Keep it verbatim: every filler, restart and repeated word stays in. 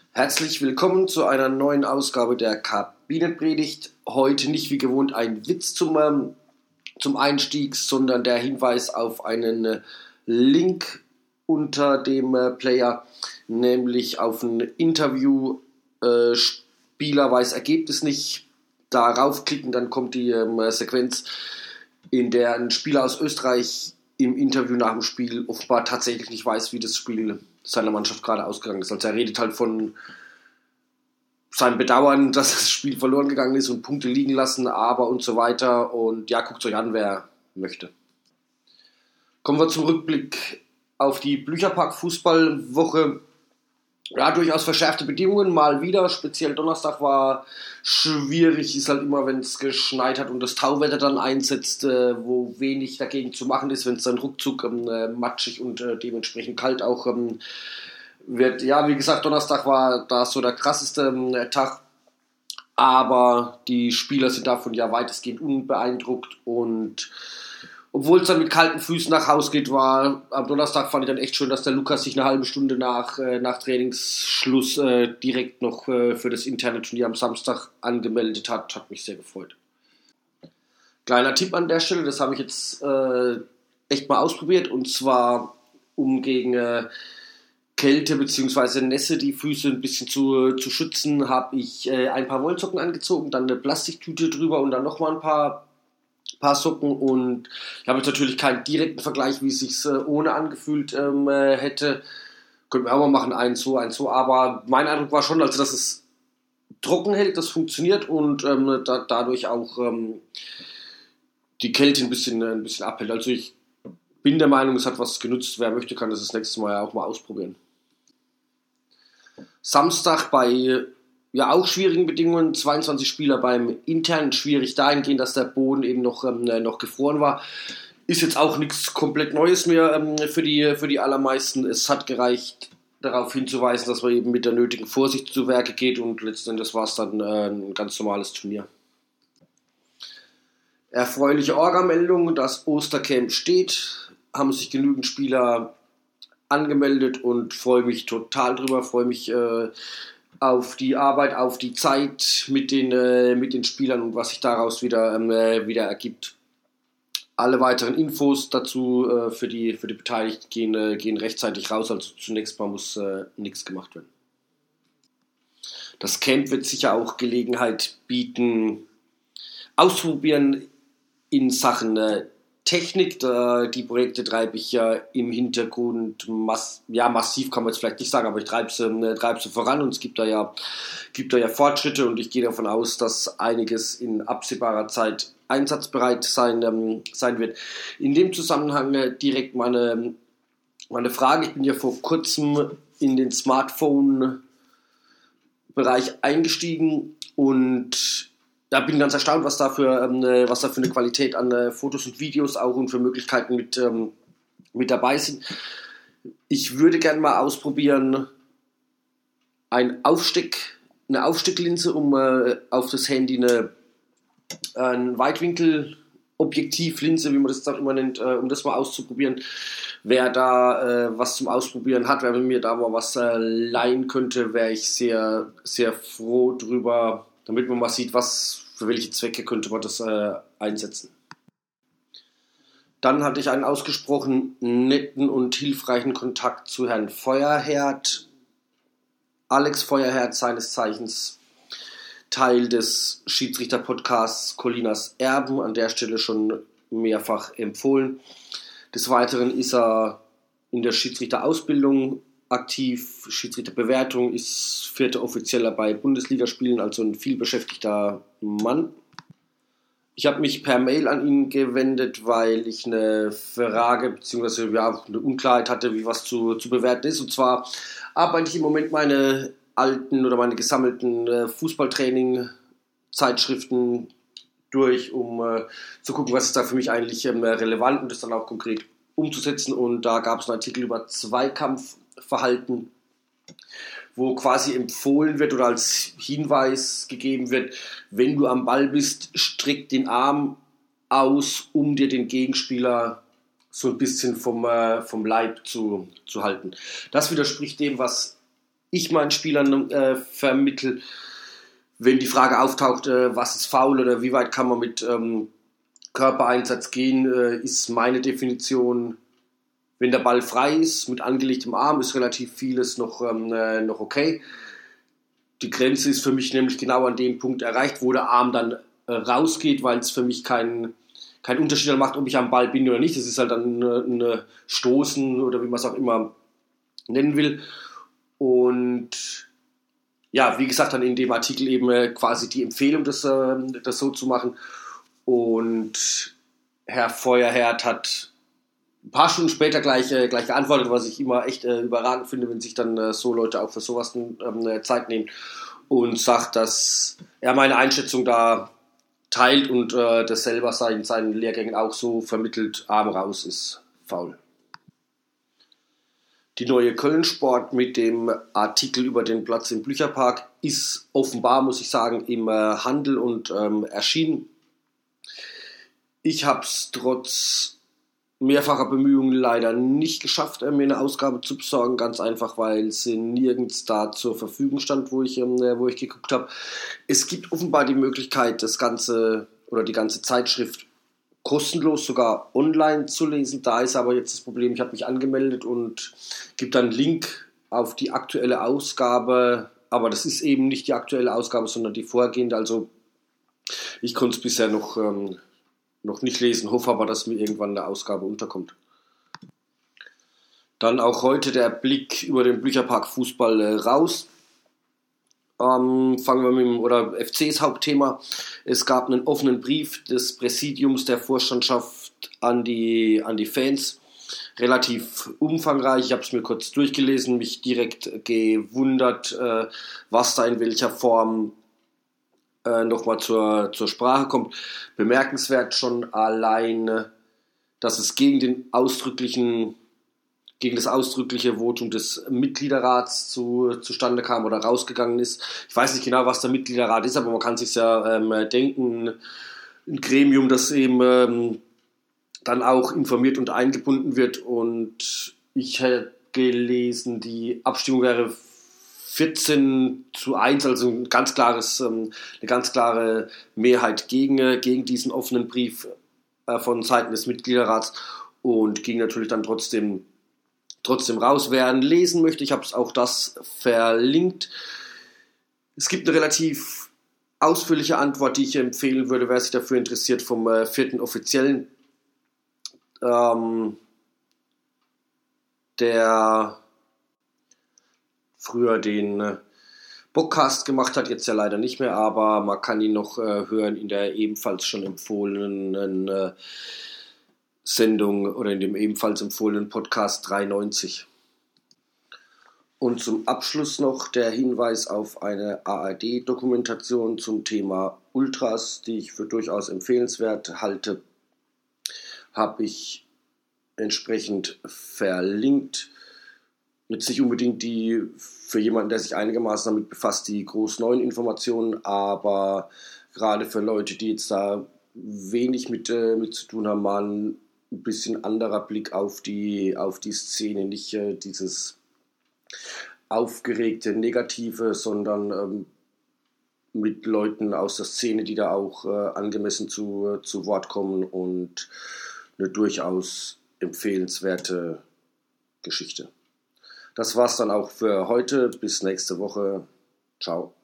Herzlich willkommen zu einer neuen Ausgabe der Kabinenpredigt. Heute nicht wie gewohnt ein Witz zum, ähm, zum Einstieg, sondern der Hinweis auf einen äh, Link unter dem äh, Player, nämlich auf ein Interview. Äh, Spieler weiß Ergebnis nicht. Darauf klicken, dann kommt die ähm, Sequenz, in der ein Spieler aus Österreich im Interview nach dem Spiel offenbar tatsächlich nicht weiß, wie das Spiel seiner Mannschaft gerade ausgegangen ist. Also er redet halt von seinem Bedauern, dass das Spiel verloren gegangen ist und Punkte liegen lassen, aber und so weiter. Und ja, guckt euch an, wer möchte. Kommen wir zum Rückblick auf die Blücherpark-Fußballwoche. Ja, durchaus verschärfte Bedingungen, mal wieder. Speziell Donnerstag war schwierig, ist halt immer, wenn es geschneit hat und das Tauwetter dann einsetzt, äh, wo wenig dagegen zu machen ist, wenn es dann ruckzuck ähm, äh, matschig und äh, dementsprechend kalt auch ähm, wird. Ja, wie gesagt, Donnerstag war da so der krasseste ähm, Tag, aber die Spieler sind davon ja weitestgehend unbeeindruckt und obwohl es dann mit kalten Füßen nach Hause geht, war am Donnerstag fand ich dann echt schön, dass der Lukas sich eine halbe Stunde nach, äh, nach Trainingsschluss äh, direkt noch äh, für das interne Turnier am Samstag angemeldet hat. Hat mich sehr gefreut. Kleiner Tipp an der Stelle, das habe ich jetzt äh, echt mal ausprobiert, und zwar um gegen äh, Kälte bzw. Nässe die Füße ein bisschen zu, zu schützen, habe ich äh, ein paar Wollsocken angezogen, dann eine Plastiktüte drüber und dann nochmal ein paar paar Socken, und ich habe jetzt natürlich keinen direkten Vergleich, wie es sich äh, ohne angefühlt ähm, äh, hätte. Könnten wir auch mal machen, eins so, eins so, aber mein Eindruck war schon, also dass es trocken hält, das funktioniert und ähm, da, dadurch auch ähm, die Kälte ein bisschen, äh, ein bisschen abhält. Also ich bin der Meinung, es hat was genutzt. Wer möchte, kann das das nächste Mal ja auch mal ausprobieren. Samstag bei ja auch schwierigen Bedingungen, zweiundzwanzig Spieler beim internen, schwierig dahingehend, dass der Boden eben noch, ähm, noch gefroren war. Ist jetzt auch nichts komplett Neues mehr ähm, für, die, für die allermeisten. Es hat gereicht, darauf hinzuweisen, dass man eben mit der nötigen Vorsicht zu Werke geht, und letztendlich war es dann äh, ein ganz normales Turnier. Erfreuliche Orga-Meldung, das Ostercamp steht, haben sich genügend Spieler angemeldet und freue mich total drüber, freue mich äh, auf die Arbeit, auf die Zeit mit den, äh, mit den Spielern und was sich daraus wieder, ähm, äh, wieder ergibt. Alle weiteren Infos dazu äh, für, die, für die Beteiligten gehen, äh, gehen rechtzeitig raus, also zunächst mal muss äh, nichts gemacht werden. Das Camp wird sicher auch Gelegenheit bieten, auszuprobieren in Sachen äh, Technik. Da, die Projekte treibe ich ja im Hintergrund, mass, ja massiv kann man jetzt vielleicht nicht sagen, aber ich treibe sie, äh, treibe sie voran, und es gibt da, ja, gibt da ja Fortschritte, und ich gehe davon aus, dass einiges in absehbarer Zeit einsatzbereit sein, ähm, sein wird. In dem Zusammenhang äh, direkt meine, meine Frage. Ich bin ja vor kurzem in den Smartphone-Bereich eingestiegen und ja, bin ganz erstaunt, was da für, ähm, was da für eine Qualität an äh, Fotos und Videos auch und für Möglichkeiten mit, ähm, mit dabei sind. Ich würde gerne mal ausprobieren, ein Aufsteck, eine Aufstecklinse, um äh, auf das Handy eine, eine Weitwinkelobjektivlinse, wie man das dann immer nennt, äh, um das mal auszuprobieren. Wer da äh, was zum Ausprobieren hat, wer mir da mal was äh, leihen könnte, wäre ich sehr, sehr froh drüber, damit man mal sieht, was, für welche Zwecke könnte man das äh, einsetzen. Dann hatte ich einen ausgesprochen netten und hilfreichen Kontakt zu Herrn Feuerherd. Alex Feuerherd, seines Zeichens Teil des Schiedsrichter-Podcasts Colinas Erben, an der Stelle schon mehrfach empfohlen. Des Weiteren ist er in der Schiedsrichterausbildung aktiv, Schiedsrichterbewertung, ist vierter Offizieller bei Bundesligaspielen, also ein vielbeschäftigter Mann. Ich habe mich per Mail an ihn gewendet, weil ich eine Frage bzw. ja, eine Unklarheit hatte, wie was zu, zu bewerten ist. Und zwar arbeite ich im Moment meine alten oder meine gesammelten äh, Fußballtraining-Zeitschriften durch, um äh, zu gucken, was ist da für mich eigentlich ähm, relevant und das dann auch konkret umzusetzen. Und da gab es einen Artikel über Zweikampfverhalten, wo quasi empfohlen wird oder als Hinweis gegeben wird, wenn du am Ball bist, streck den Arm aus, um dir den Gegenspieler so ein bisschen vom, äh, vom Leib zu, zu halten. Das widerspricht dem, was ich meinen Spielern äh, vermittle. Wenn die Frage auftaucht, äh, was ist faul oder wie weit kann man mit ähm, Körpereinsatz gehen, äh, ist meine Definition, wenn der Ball frei ist, mit angelegtem Arm, ist relativ vieles noch, ähm, äh, noch okay. Die Grenze ist für mich nämlich genau an dem Punkt erreicht, wo der Arm dann äh, rausgeht, weil es für mich keinen kein Unterschied macht, ob ich am Ball bin oder nicht. Das ist halt dann ein äh, Stoßen oder wie man es auch immer nennen will. Und ja, wie gesagt, dann in dem Artikel eben äh, quasi die Empfehlung, das, äh, das so zu machen. Und Herr Feuerherd hat ein paar Stunden später gleich, äh, gleich geantwortet, was ich immer echt äh, überragend finde, wenn sich dann äh, so Leute auch für sowas ähm, Zeit nehmen, und sagt, dass er meine Einschätzung da teilt und äh, das selber in seinen Lehrgängen auch so vermittelt: Arm raus ist faul. Die neue Köln-Sport mit dem Artikel über den Platz im Blücherpark ist offenbar, muss ich sagen, im äh, Handel und ähm, erschienen. Ich habe es trotz mehrfacher Bemühungen leider nicht geschafft, mir eine Ausgabe zu besorgen, ganz einfach, weil sie nirgends da zur Verfügung stand, wo ich, wo ich geguckt habe. Es gibt offenbar die Möglichkeit, das Ganze oder die ganze Zeitschrift kostenlos sogar online zu lesen. Da ist aber jetzt das Problem, ich habe mich angemeldet und gibt dann einen Link auf die aktuelle Ausgabe, aber das ist eben nicht die aktuelle Ausgabe, sondern die vorgehende. Also ich konnte es bisher noch ähm, noch nicht lesen, hoffe aber, dass mir irgendwann eine Ausgabe unterkommt. Dann auch heute der Blick über den Blücherpark Fußball äh, raus. Ähm, fangen wir mit dem oder F Cs Hauptthema. Es gab einen offenen Brief des Präsidiums der Vorstandschaft an die, an die Fans. Relativ umfangreich. Ich habe es mir kurz durchgelesen, mich direkt gewundert, äh, was da in welcher Form Äh, nochmal zur, zur Sprache kommt. Bemerkenswert schon allein, dass es gegen den ausdrücklichen, gegen das ausdrückliche Votum des Mitgliederrats zu, zustande kam oder rausgegangen ist. Ich weiß nicht genau, was der Mitgliederrat ist, aber man kann sich ja ähm, denken, ein Gremium, das eben ähm, dann auch informiert und eingebunden wird. Und ich hätte gelesen, die Abstimmung wäre vierzehn zu eins, also ein ganz klares, eine ganz klare Mehrheit gegen, gegen diesen offenen Brief von Seiten des Mitgliederrats, und ging natürlich dann trotzdem, trotzdem raus. Wer ihn lesen möchte, ich habe es auch das verlinkt. Es gibt eine relativ ausführliche Antwort, die ich empfehlen würde, wer sich dafür interessiert, vom vierten Offiziellen, ähm, der früher den Bockcast gemacht hat, jetzt ja leider nicht mehr, aber man kann ihn noch äh, hören in der ebenfalls schon empfohlenen äh, Sendung oder in dem ebenfalls empfohlenen Podcast dreihundertneunzig. Und zum Abschluss noch der Hinweis auf eine A R D-Dokumentation zum Thema Ultras, die ich für durchaus empfehlenswert halte, habe ich entsprechend verlinkt. Jetzt nicht unbedingt die, für jemanden, der sich einigermaßen damit befasst, die groß neuen Informationen, aber gerade für Leute, die jetzt da wenig mit, äh, mit zu tun haben, mal ein bisschen anderer Blick auf die, auf die Szene. Nicht äh, dieses aufgeregte Negative, sondern ähm, mit Leuten aus der Szene, die da auch äh, angemessen zu, äh, zu Wort kommen, und eine durchaus empfehlenswerte Geschichte. Das war's dann auch für heute. Bis nächste Woche. Ciao.